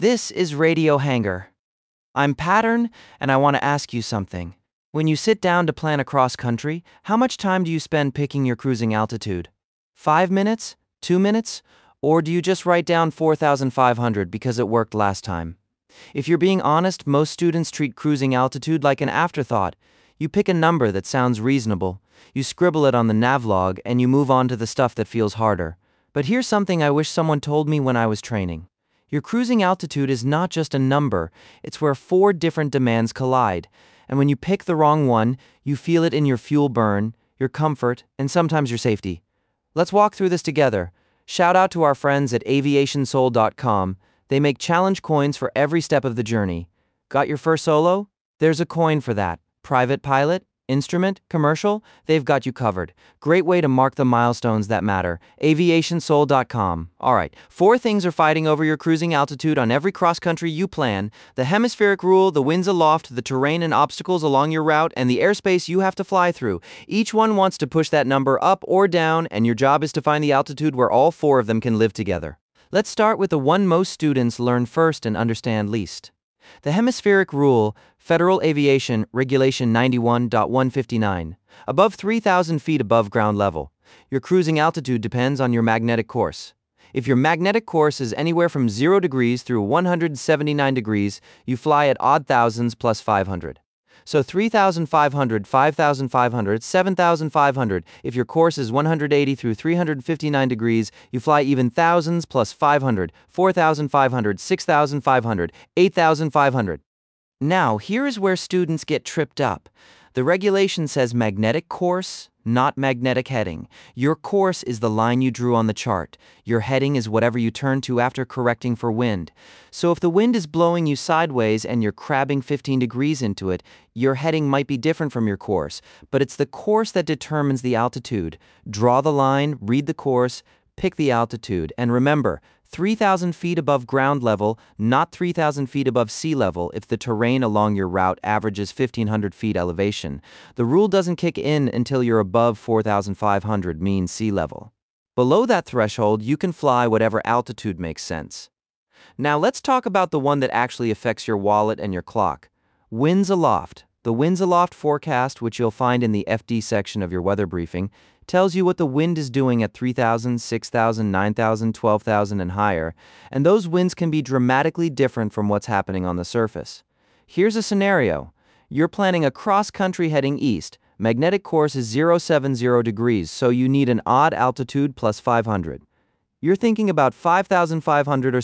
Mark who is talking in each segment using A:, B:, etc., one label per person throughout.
A: This is Radio Hanger. I'm Pattern, and I want to ask you something. When you sit down to plan a cross country, how much time do you spend picking your cruising altitude? 5 minutes? 2 minutes? Or do you just write down 4,500 because it worked last time? If you're being honest, most students treat cruising altitude like an afterthought. You pick a number that sounds reasonable, you scribble it on the navlog, and you move on to the stuff that feels harder. But here's something I wish someone told me when I was training. Your cruising altitude is not just a number, it's where 4 different demands collide. And when you pick the wrong one, you feel it in your fuel burn, your comfort, and sometimes your safety. Let's walk through this together. Shout out to our friends at aviationsoul.com. They make challenge coins for every step of the journey. Got your first solo? There's a coin for that. Private pilot? Instrument? Commercial? They've got you covered. Great way to mark the milestones that matter. Aviationsoul.com. Alright, 4 things are fighting over your cruising altitude on every cross-country you plan: the hemispheric rule, the winds aloft, the terrain and obstacles along your route, and the airspace you have to fly through. Each one wants to push that number up or down, and your job is to find the altitude where all 4 of them can live together. Let's start with the one most students learn first and understand least. The hemispheric rule, Federal Aviation Regulation 91.159. Above 3,000 feet above ground level, your cruising altitude depends on your magnetic course. If your magnetic course is anywhere from 0 degrees through 179 degrees, you fly at odd thousands plus 500. So 3,500, 5,500, 7,500. If your course is 180 through 359 degrees, you fly even thousands plus 500, 4,500, 6,500, 8,500. Now, here is where students get tripped up. The regulation says magnetic course, not magnetic heading. Your course is the line you drew on the chart. Your heading is whatever you turn to after correcting for wind. So if the wind is blowing you sideways and you're crabbing 15 degrees into it, your heading might be different from your course, but it's the course that determines the altitude. Draw the line, read the course, pick the altitude, and remember, 3,000 feet above ground level, not 3,000 feet above sea level if the terrain along your route averages 1,500 feet elevation. The rule doesn't kick in until you're above 4,500 mean sea level. Below that threshold, you can fly whatever altitude makes sense. Now let's talk about the one that actually affects your wallet and your clock. Winds aloft. The winds aloft forecast, which you'll find in the FD section of your weather briefing, tells you what the wind is doing at 3,000, 6,000, 9,000, 12,000 and higher, and those winds can be dramatically different from what's happening on the surface. Here's a scenario. You're planning a cross-country heading east. Magnetic course is 070 degrees, so you need an odd altitude plus 500. You're thinking about 5,500 or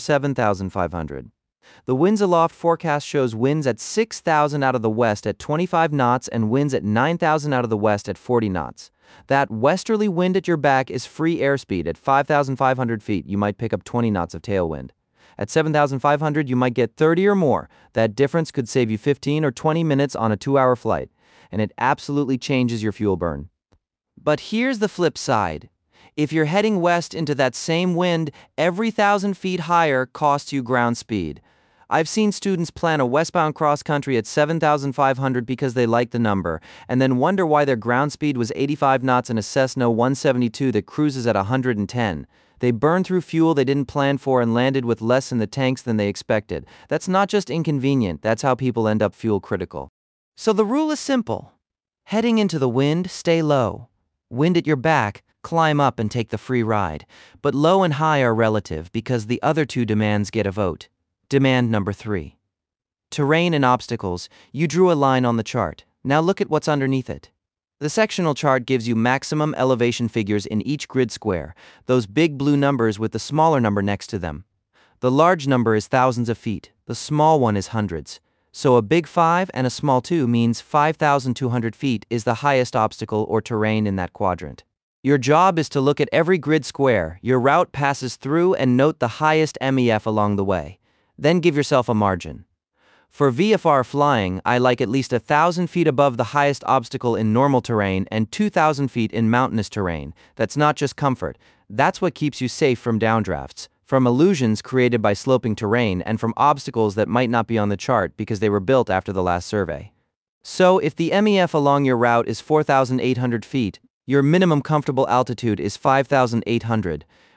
A: 7,500. The winds aloft forecast shows winds at 6,000 out of the west at 25 knots and winds at 9,000 out of the west at 40 knots. That westerly wind at your back is free airspeed. At 5,500 feet, you might pick up 20 knots of tailwind. At 7,500, you might get 30 or more. That difference could save you 15 or 20 minutes on a 2-hour flight, and it absolutely changes your fuel burn. But here's the flip side. If you're heading west into that same wind, every 1,000 feet higher costs you ground speed. I've seen students plan a westbound cross-country at 7,500 because they like the number, and then wonder why their ground speed was 85 knots in a Cessna 172 that cruises at 110. They burned through fuel they didn't plan for and landed with less in the tanks than they expected. That's not just inconvenient, that's how people end up fuel critical. So the rule is simple. Heading into the wind, stay low. Wind at your back, climb up and take the free ride. But low and high are relative because the other 2 demands get a vote. Demand number 3. Terrain and obstacles. You drew a line on the chart. Now look at what's underneath it. The sectional chart gives you maximum elevation figures in each grid square, those big blue numbers with the smaller number next to them. The large number is thousands of feet, the small one is hundreds. So a big 5 and a small 2 means 5,200 feet is the highest obstacle or terrain in that quadrant. Your job is to look at every grid square your route passes through and note the highest MEF along the way. Then give yourself a margin. For VFR flying, I like at least 1,000 feet above the highest obstacle in normal terrain and 2,000 feet in mountainous terrain. That's not just comfort. That's what keeps you safe from downdrafts, from illusions created by sloping terrain, and from obstacles that might not be on the chart because they were built after the last survey. So if the MEF along your route is 4,800 feet, your minimum comfortable altitude is 5,800.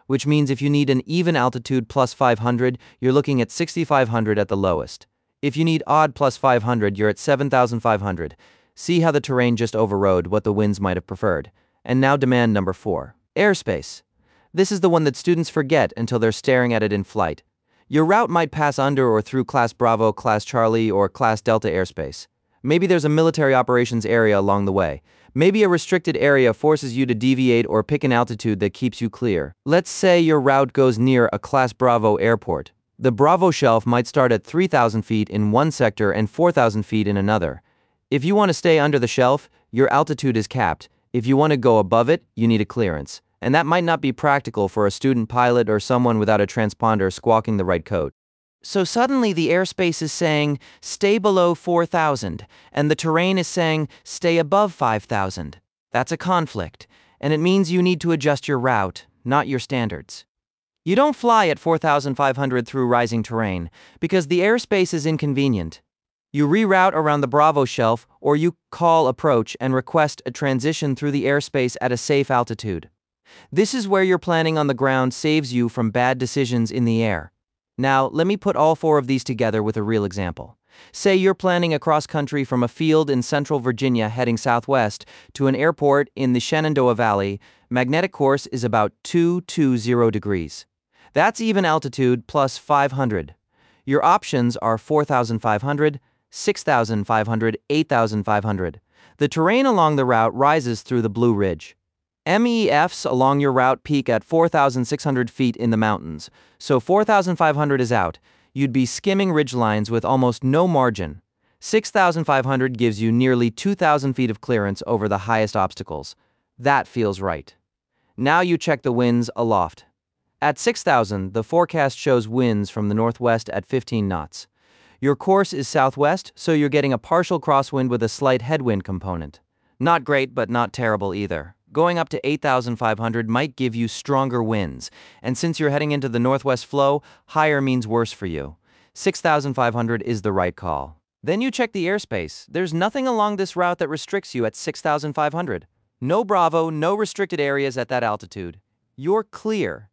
A: which means if you need an even altitude plus 500, you're looking at 6,500 at the lowest. If you need odd plus 500, you're at 7,500. See how the terrain just overrode what the winds might have preferred. And now demand number 4. Airspace. This is the one that students forget until they're staring at it in flight. Your route might pass under or through Class Bravo, Class Charlie, or Class Delta airspace. Maybe there's a military operations area along the way. Maybe a restricted area forces you to deviate or pick an altitude that keeps you clear. Let's say your route goes near a Class Bravo airport. The Bravo shelf might start at 3,000 feet in one sector and 4,000 feet in another. If you want to stay under the shelf, your altitude is capped. If you want to go above it, you need a clearance. And that might not be practical for a student pilot or someone without a transponder squawking the right code. So suddenly the airspace is saying, stay below 4,000, and the terrain is saying, stay above 5,000. That's a conflict, and it means you need to adjust your route, not your standards. You don't fly at 4,500 through rising terrain, because the airspace is inconvenient. You reroute around the Bravo shelf, or you call approach and request a transition through the airspace at a safe altitude. This is where your planning on the ground saves you from bad decisions in the air. Now, let me put all 4 of these together with a real example. Say you're planning across country from a field in central Virginia heading southwest to an airport in the Shenandoah Valley. Magnetic course is about 220 degrees. That's even altitude plus 500. Your options are 4,500, 6,500, 8,500. The terrain along the route rises through the Blue Ridge. MEFs along your route peak at 4,600 feet in the mountains, so 4,500 is out. You'd be skimming ridgelines with almost no margin. 6,500 gives you nearly 2,000 feet of clearance over the highest obstacles. That feels right. Now you check the winds aloft. At 6,000, the forecast shows winds from the northwest at 15 knots. Your course is southwest, so you're getting a partial crosswind with a slight headwind component. Not great, but not terrible either. Going up to 8,500 might give you stronger winds, and since you're heading into the northwest flow, higher means worse for you. 6,500 is the right call. Then you check the airspace. There's nothing along this route that restricts you at 6,500. No Bravo, no restricted areas at that altitude. You're clear.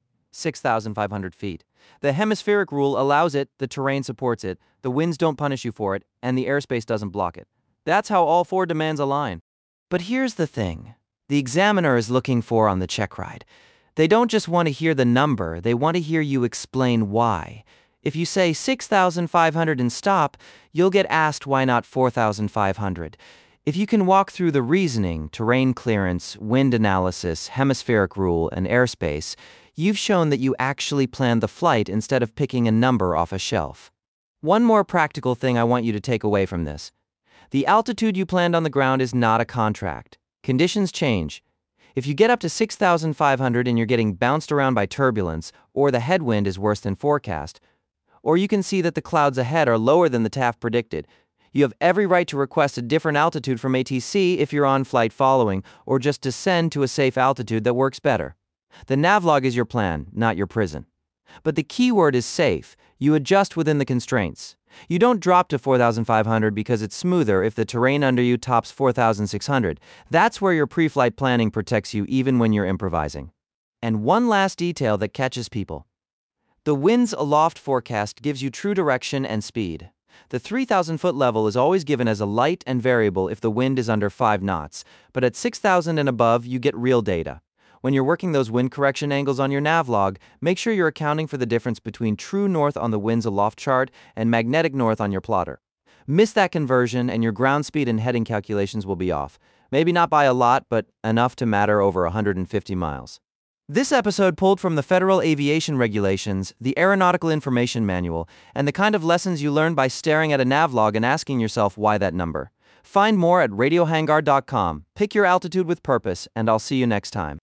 A: 6,500 feet. The hemispheric rule allows it, the terrain supports it, the winds don't punish you for it, and the airspace doesn't block it. That's how all 4 demands align. But here's the thing. The examiner is looking for on the check ride. They don't just want to hear the number, they want to hear you explain why. If you say 6,500 and stop, you'll get asked why not 4,500. If you can walk through the reasoning, terrain clearance, wind analysis, hemispheric rule, and airspace, you've shown that you actually planned the flight instead of picking a number off a shelf. One more practical thing I want you to take away from this. The altitude you planned on the ground is not a contract. Conditions change. If you get up to 6,500 and you're getting bounced around by turbulence, or the headwind is worse than forecast, or you can see that the clouds ahead are lower than the TAF predicted, you have every right to request a different altitude from ATC if you're on flight following, or just descend to a safe altitude that works better. The navlog is your plan, not your prison. But the key word is safe. You adjust within the constraints. You don't drop to 4,500 because it's smoother if the terrain under you tops 4,600. That's where your pre-flight planning protects you even when you're improvising. And one last detail that catches people. The winds aloft forecast gives you true direction and speed. The 3,000-foot level is always given as a light and variable if the wind is under 5 knots, but at 6,000 and above, you get real data. When you're working those wind correction angles on your navlog, make sure you're accounting for the difference between true north on the winds aloft chart and magnetic north on your plotter. Miss that conversion and your ground speed and heading calculations will be off. Maybe not by a lot, but enough to matter over 150 miles. This episode pulled from the Federal Aviation Regulations, the Aeronautical Information Manual, and the kind of lessons you learn by staring at a navlog and asking yourself why that number. Find more at radiohangar.com. Pick your altitude with purpose, and I'll see you next time.